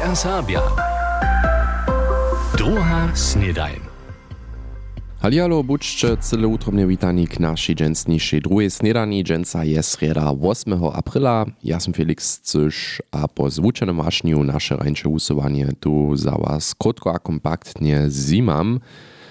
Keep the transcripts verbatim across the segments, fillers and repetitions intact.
Radia Serbia. Druga snedajn. Halialo, buďte celé utrobne vítaní k našej dženstnejšej druhej snedani. Dženca je sreda ósmeho apríla. Ja som Felix Cyš a po zvučenom vášniu naše rajnče usovanie tu za vás krotko a kompaktne zimam.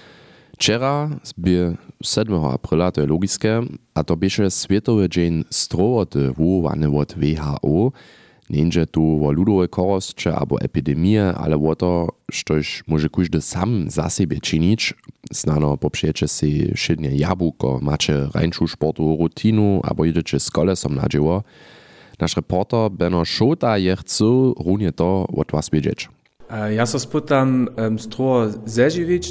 Včera zbie siedmego apríla, to je logické, a to bieše Svetowy Dzień Strowoty wołowany od W H O. Nienže tu o ludowe korostcze albo epidemie, ale o to, štož może każdy sam za siebie czynić. Znano poprzecie si szydnie jabłko, macie rańczu sportu rutinu, albo jedziecie z kolesom na dzieło. Nasz reporter Beno Szota je chce równie to od was wiedzieć. Ja se spytam um, stroho zeživić,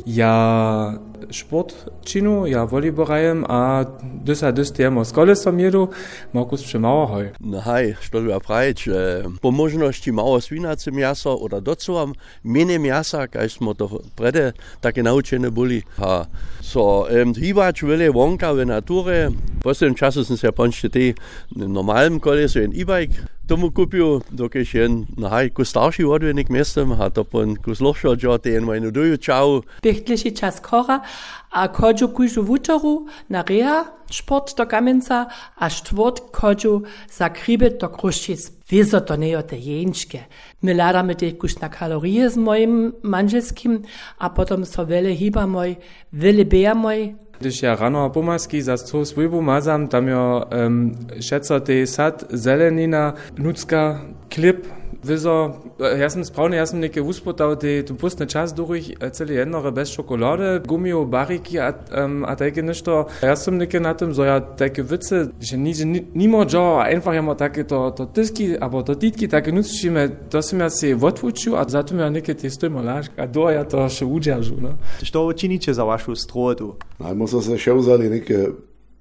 ja sport činu, ja volejborajem, a dysa dys temo z kolesom jedu, Markus Przemauer hoj. No hej, što bi pravić, po možnosti malo svinace mjasa, oder docovám mene mjasa, kaj smo to prede také naučene boli. A so um, hývač vele vonka v nature, v poslednom času som sa pončte tej normalnym kolesu en e-bike tomu kupił, dokiż jen na haj ku starší odvenik mestem, a to pon ku zložšo džote jen mojnu duju čau. Běchtliši čas kora a kodžu kužu vutoru na reha, sport do Kamenca a štvort kodžu za kribet do Kruščic. Wieso to nie o te jenčke. My ladamy tych kuž na kalorie z moim manželskim a potom so vele hiba moj, vele beja moj. Když ja rano pomaski za sto svojbu mazam, tam jo um, šeco te sad, zelenina, nucka, klip, wieso, ja sam sprawny, ja sam neke uspotał te tu pustny czas durch, celi jednore bez czekolady, gumio, bariki, a, um, a takie ništo. Ja sam neke na tym, so ja takie wice, że nigdzie nimo jo, einfach ja ma takie to, to tyski, albo to titki, takie nucimy, to sam ja se odwučił, a za tym ja neke te stojmolaška, a do ja to še udržu, no. Što činicie za vašu strodu? No, my sme sa šeuzali neke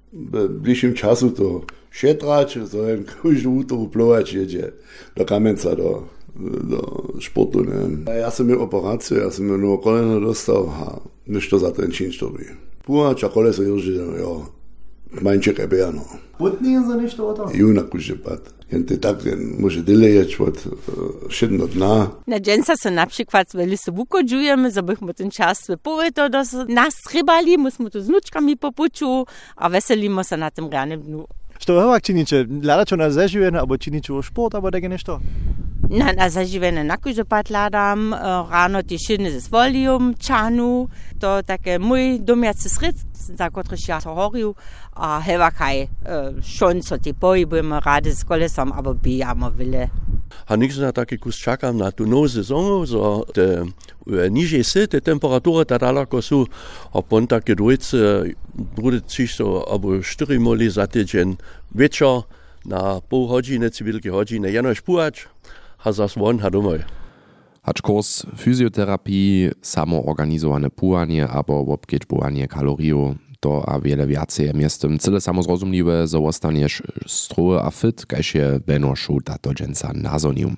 bližším času to šetrać, so jen každú útoru plovať jedzie do Kamenca, do, do športu, ne. Ja som miel operáciu, ja som miel novo koleno dostal a ništo za ten čin što by. Púhač a koleso ježí, jo, manček je beja, no. Putný je za ništo o to? Junak už je pad. Jen ty tak, jen môže dylejeť od šedno dna. Na dženca se napríklad veľmi se vukodžujeme, za bychom ten čas povedo, da se nas rybali, my sme tu s nučkami popuču a veselíme sa na tym ranem dnu. Što hovak činiče? Ladačo na zaživene, alebo činiče o šport, alebo dege nešto? Na, na zaživene na kužopad ladam, ráno tie šedne ze svolium, čanu, to také môj domiaci sred, za kotrež ja sa horiu, a hevakaj, šon so ti pojibujeme rade s kolesom, abo bijamo vile. A niks na taki kus čakam na tu novú sezónu, so te nižej si, te temperatúry ta daleko sú, a pon také dvojce, bude čisto, abo štyri moli za týdžen večer, na pol hodiny, civilky hodiny, jenož púhač, a zas von, a domoj. Hač kurs fyzioterapii, samoorganizowane púhanie abo obkiečbovanie kaloriu, to a wiele więcej miestem cyle samozrozumliwe, że ostaniesz stroje a fit, kajż je Beno Szota to dženca nazonił.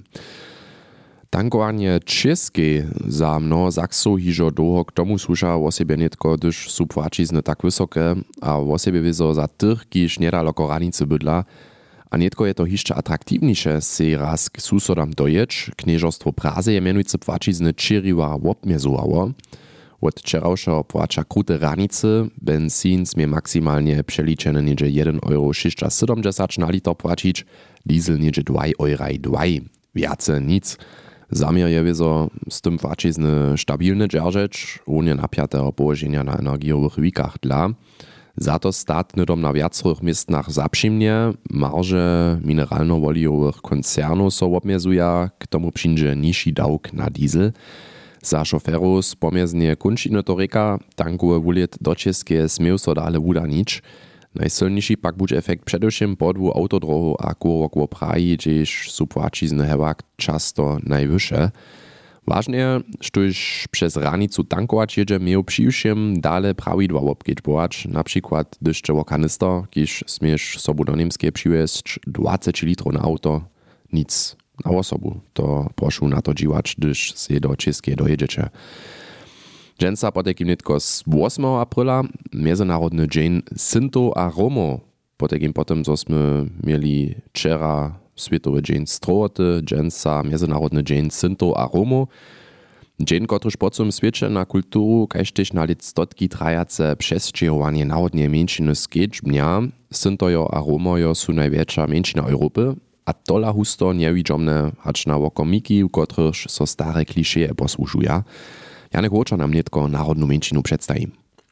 Tankowanie českej za mnoho Saksov hižo długo k tomu służa o siebie nietko, gdyż są płacizny tak wysokie, a o siebie wiedzą za tych, kiż niedaleko ranicy bydla, a nietko je to jeszcze atraktivniejsze si raz k susodam dojeć, knieżostwo Praze je mianujcy płacizny Čiriwa obmiezowało. Od wczorajszego płacia krute ranicy, benzin smie maksymalnie przeliczony niedzie jeden euro siedemdziesiąt na liter płacić, diesel niedzie dwa euro dwa, więcej nic. Zamiar je wieso z tym płacizny stabilny dzierżeć, unie napiatego położenia na energiowych wikach dla. Za to stat nydom na wiacorych miestnach zaprzymnie, marże mineralno-woliowych koncernów so obmiezuja, k tomu przyjdzie niższy dawk na diesel. Za šoferów z pomieznie kunčiny to reka, tankuje wuliet do České smieł so dale wudanić. Najsilniejszy pak budź efekt przedewším podwu autodrohu a kurok wo Prahi, gdzież su płacizny hewak často najwyższe. Ważne, štož przez ranicu tankować jedzie miał přiwším dale prawidła obkiečbować, na przykład gdyż wo kanister, kiż smiesz sobu do Niemskie přiwieźć dwadzieścia litrów na auto, nic. Na osobu, to proszę na to dziwać, gdyż się do Českej dojedziecie. Dženca potekim nitko z ósmeho apríla, Międzynarodny dzień Sinto a Romo, potekim potem, co sme mieli wczera Światowy dzień strołoty, dzień za międzynarodny dzień Sinto a Romo. Dzień, kotryż po całym świecie na kulturu, kaž tež na lit stotki trajace přesćehowanie narodnej mniejszyny skedźbnia, Sintojo a Romojo sú największa mniejszyna Europy, a tola husto niewidzomne, hacz na wokomiki, w kotryż so stare klišeje posłużuja. Janek Łoča nam netko narodną mniejszynę przedstawi.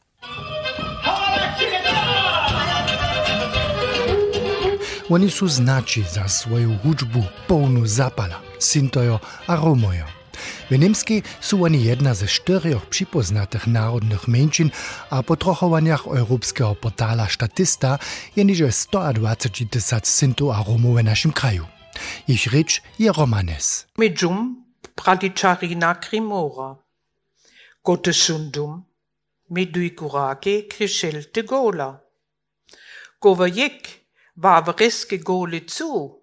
Oni sú znači za svoju hudžbu polnu zapala, Sintojo a Romojo. W Niemskiej są oni jedna ze czterech przypoznatych narodnych mniejszyn, a po trochowaniach europejskiego portala Statista je niže sto dwadzieścia tysięcy Sinto a Romów w naszym kraju. Ich rzecz je Romanes. Medjum pradicharina krimora. Gotesundum meduikurake krishelte gola. Govajek vavreske gole zu.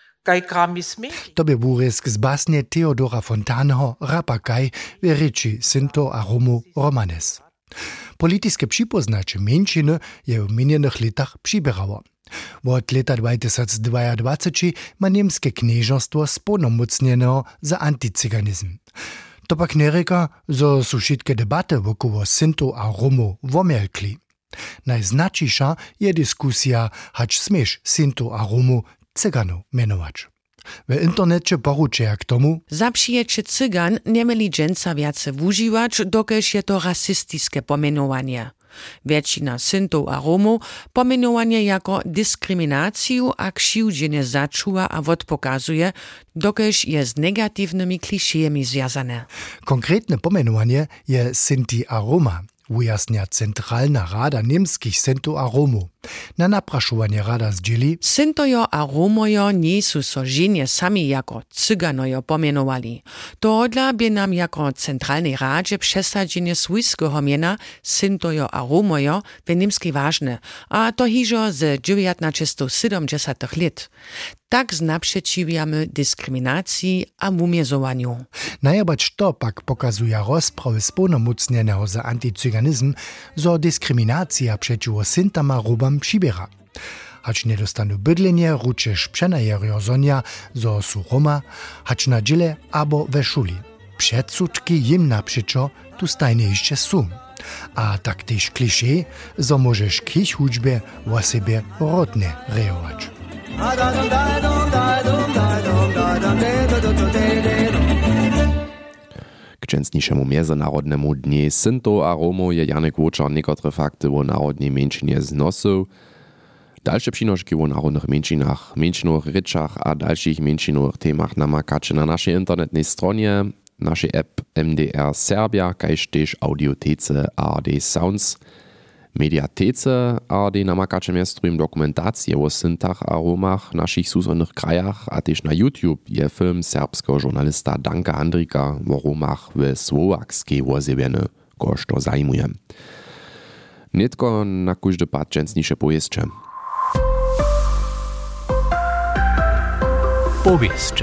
To by wórysk z basnie Theodora Fontaneho Rapakaj w reči Sinto a Romo Romanes. Polityczne przypoznacze mniejszyny je w minionych latach przybirało. Od lata dwa tysiące dwudziestego ma niemskie knieżostwo sponomocniono za antycyganizm. To pak nereka, że są wszystkie debaty wokoło Sinto a Romo womelkli. Najznaczniejsza je dyskusja, hacz smiesz Sinto a Romo Cyganów mianować. W internecie poruczenia k tomu za przyjęcie Cygan nie mieli dżęca więcej używać, dokeż je to rasistyczne pomienowanie. Większość Sinto a Romo pomienowanie jako dyskryminację a krzywdzenie zaczuwa a odpokazuje, dokeż je z negatywnymi kliszejami związane. Konkretne pomienowanie je Sinti a Roma, ujasnia Centralna Rada niemskich Sinto a Romo. Na napraszowanie Rada zdzieli Sintojo a Romojo nie są so ženje sami jako Cyganojo pomienowali. Tohodla by nam jako Centralnej Radzie przesadzenie swojskiego miena Sintojo a Romojo w niemskiej ważne, a to hižo z dziewiętnaście siedemdziesiątych lat. Tak znaprzeciwiamy dyskryminacji a mumiezowaniu. Najabać to pak pokazuje rozprawy sponomocnionego za antycyganizm, zo dyskryminacja przeciwko Sintam a Romom přibiera. Hacz nie dostanu bydlenie, ručeš přenajerio zonia, zo su Roma, hacz na dźile abo we szuli. Przedsudki jim napřečo tu stajne jeszcze są. A tak też klisze, zo możesz kich hudźbie o sobie rodne rejować. K dżęsniszemu międzynarodnemu dnie Sinto a Romo je Janek Łoča niekotre fakty o narodnej mniejszynie znosył. Dalsze przynośki o narodnych mniejszynach, mniejszynowych ryczach a dalszych mniejszynowych temach namakacie na naszej internetnej stronie, naszej app M D R Serbia, kaž tež audiotece A R D Sounds, mediatece A R D namakacie miastrum dokumentacje o Sintach a Romach w naszych susodnych krajach, a tež na YouTube je film serbskiego żurnalista Danka Handrika o Romach w Słowakskiej wozjebieny, koż to zajmuje. Nitko na każdy pad dżęsnisze powieszcze. Powieszcze.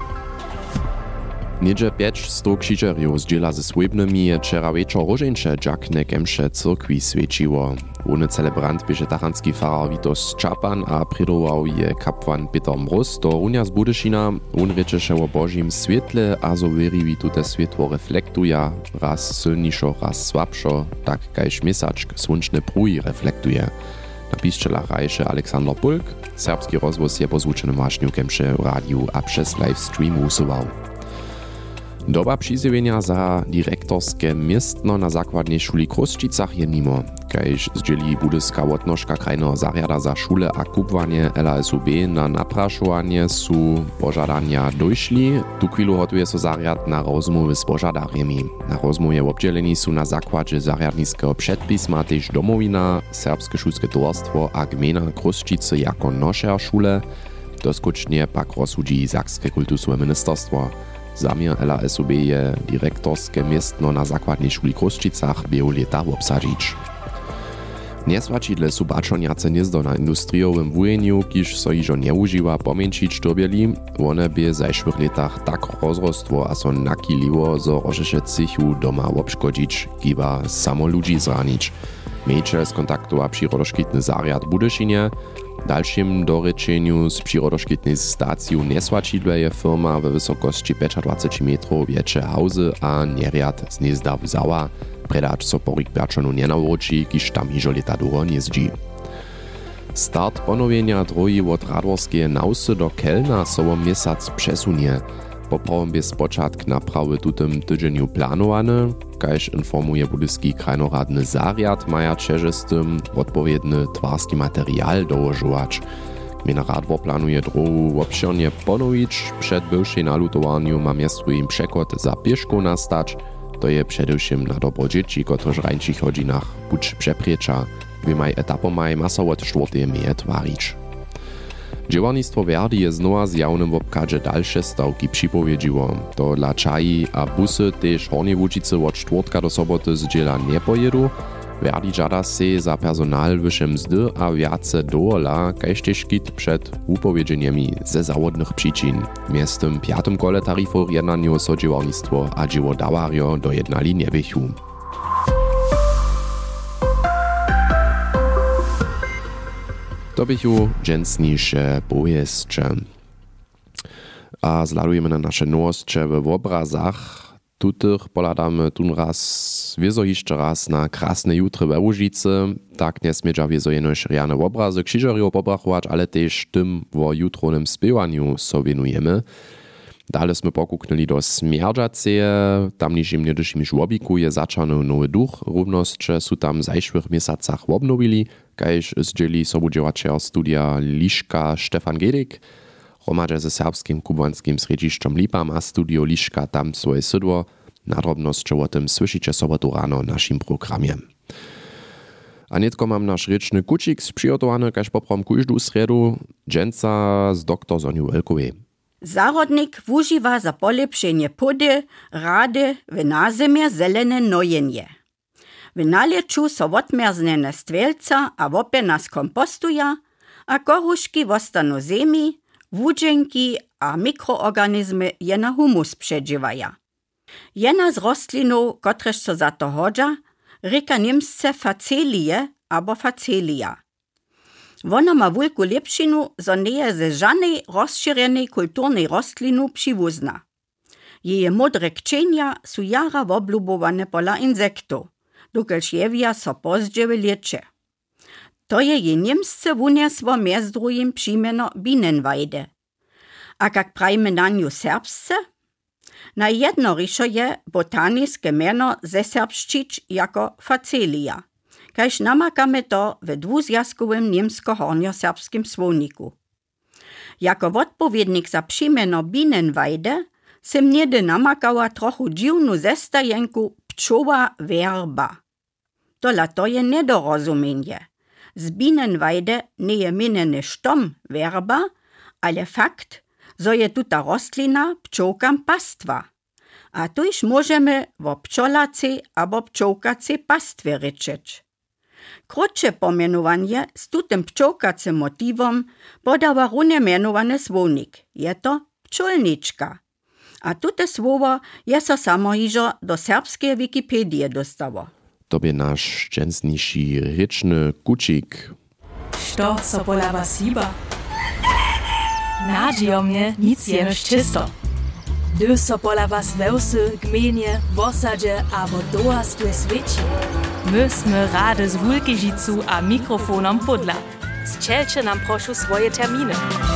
Niedzie pięć sto krzyżerjów zdziela ze swojbnymi je wczera wieczor rożeńcze dżakne kemsze cyrkwi świeciło. One celebrant bieže tachanski farar Vitos Čapan a pridował je kapłan Peter Mróz do runia z Budyšina. On rečeše o Božím svietle a zo weri tute svietło reflektuje, raz silnišo, raz słabšo, tak kaž měsačk slunčne prúji reflektuje. Napiščela rajše Aleksander Pulk, serbski rozvoz je po zvučenom vášňu kemše v rádiu a přes live stream usuwał. Doba přizjevenia za direktorske miestno na zakładnej szuli Kruščicach je nimo. Kaž zdzieli budyska łotnożka krajnego zariada za szule a kupwanie L A S U B na napraszovanie su pożadania dojšli. Tu chwilu hotuje so zariad na rozmowy z pożadarjemi. Na rozmowie obdzieleni su na zakładzie zariadniskiego przedpisma tež domowina, serbskie szulskie towarstwo a gmina Kruščice jako nošer szule. Doskucznie pak rozsudzi Sakskie kultusne ministerstwo. Zamiar L A S U B je direktorske miestno na zakładnej szuli Kruščicach bieł leta obsadzić. Niesłačidle su bačonjace niezdo na industriowym wujeniu, kiż so iżo nie używa pomieńczyć dobieli, one by w zajszłych latach tak rozrostło a so nakiliło, zo rożeše cichu doma obszkodzić, kiba samo ludzi zranić. Mejče skontaktowa přirodoškitny zariad Budyšinie. Dalším dorečeniu z přirodoškitnej staciju nesłačidle je firma we wysokości dwadzieścia metrów wiecie hauzy a neriad z Niezda wzała. Predacz so porik Berčanu nenawroči, kiž tam hižo leta długo niezdzi. Start ponowienia drogi od Radworskie nausy do Kelna so miesiąc przesunie. Poprawom bez początk naprawy tutym tydzieniu planowane, kajż informuje budyski krajnoradny zariad, maja čeže z tym odpowiedny twarski materiał dołożować. Gmina Radwor planuje drogu obširnie ponowić, przed bywszej nalutowaniu ma miasto im przekład za pieszką nastać, to je przedewším na dobro dzieci, kotrež w rańszych godzinach buď przepriecza, wymaj etapomaj masa od czwartej meje twarić. Dziełarnictwo Verdi je znowa zjawnym w obkadzie dalsze stawki przypowiedziło. To dla czai a busy też Hornie Łužice od czwartka do soboty z dziela nie pojedu. Verdi żada se za personal wyższe mzdy a wiace dola, kajż też kit przed upowiedzieniami ze zawodnych przyczyn. W tym piatym kole tarifów jednaniu so dziełarnictwo a dziełodawario dojednali nie wychu. To bychu dżęsniejsze pojeszcze. A zladujemy na nasze nowości w obrazach. Tutych poladamy tun raz, wiezo jeszcze raz na krasne jutry we Łužice. Tak nie smieđa wiezo jenoś riane obrazy krzyżerów pobrachować, ale też tym wo jutronym spiewaniu so wienujemy. Dalej sme pokuknuli do Smjerdžaceje, tamnižim niedyšim žłobiku je začano nowy duch, równosće su tam w zajšłych miesacach obnovili, kajž zdzieli sobudziewačer studia Liška Štefan Gedik. Hromadže ze serbskim kubanskim središćom Lipa ma studio Liška tam svoje sydło. Nadrobnosće o tym słyszycie sobotu rano w naszym programie. A netko mam nasz ryczny kucik sprzygotowany, kaž poprom kujždu sredu, dżęca z doktor Zoniu Welkowej. Zarodnik wužiwa za polepšenje pody, rady, w nazimie zelene nojenje. W naleču so odmerznene stvelca a wopě nas kompostuja, a koruški wostanu zemi, wudženki a mikroorganizmy je na humus předživaja. Jedna z rostlinów, kotrež so za to hodža, reka nimsce facelije abo facelia. Wona ma wulku lepšinu, zo nie ze żadnej rozšírenej kulturnej rostlinu přiwuzna. Jeje modre kčenja su jara woblubowane pola insektów, dokelž jewia so pozdźewy lieče. To je je niemsce wuniesło mjez drugim přimeno Bienenweide. A kak prajme na nju serbsce? Na jedno rišo je botaniske meno ze serbščić jako facelia. Kajž namakamy to w dwuzjazkowym niemsko-hornio-serbskim słowniku. Jako odpowiednik za przimieno Bienenweide sem niedy namakała trochu dziwnu zestajenku pčoła werba. Tola to je nedorozumienie. Z Bienenweide nie je minene štom werba, ale fakt, zo je tuta rostlina pčołkam pastwa. A tuż możemy wo pčolacej abo pčołkacej pastwie ryczeć. Krótsze pomianowanie z tutym pčołkacym motivom podawa runie mianowany słownik. Je to pčolniczka. A tute słowo je so samo hižo do serbskiej Wikipedii dostało. Tobie nasz dżęsniejszy ryczny kucik. Što so pola was siba? Nadzijo mnie nic jenoś czysto. Gdy so pola was wełsy, gmienie, wosadzie abo dołastwe świeci. My sme rade z Wulkežicu a mikrofonom podla. Zčelče nam prošu swoje terminy.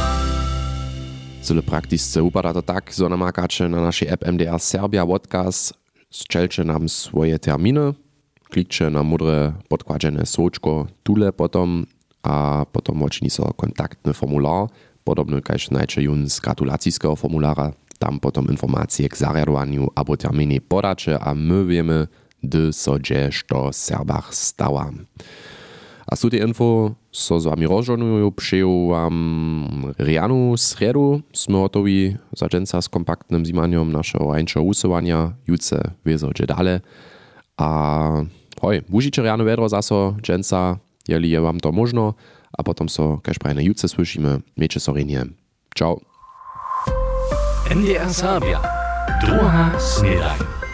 Zyle praktisce upada to tak, zo namakače na naszej app M D R Serbia podcast, zčelče nam swoje terminy, klikče na modre podkładzene sočko tule potom a potom očini so kontaktny formular, podobny kaž najče jun z gratulacijskiego formulara, tam potom informacje k zariadowaniu abo terminy podače a my wiemy, gdy so dzież to Serbach stała. A su te info so z wami rozżonują, przyjął wam rianu sredu, sme gotowi za dżęca z kompaktnym zimaniem naszego rańczego usuwania, jutce wiezo gdzie dale. A hoj, wužicie rianu wedro zaso dżęca, jeli je wam to možno, a potom so kaž prajne jutce słyszymy, miejcie so renie. Ciao. M D R Serbia. Druga snedaj.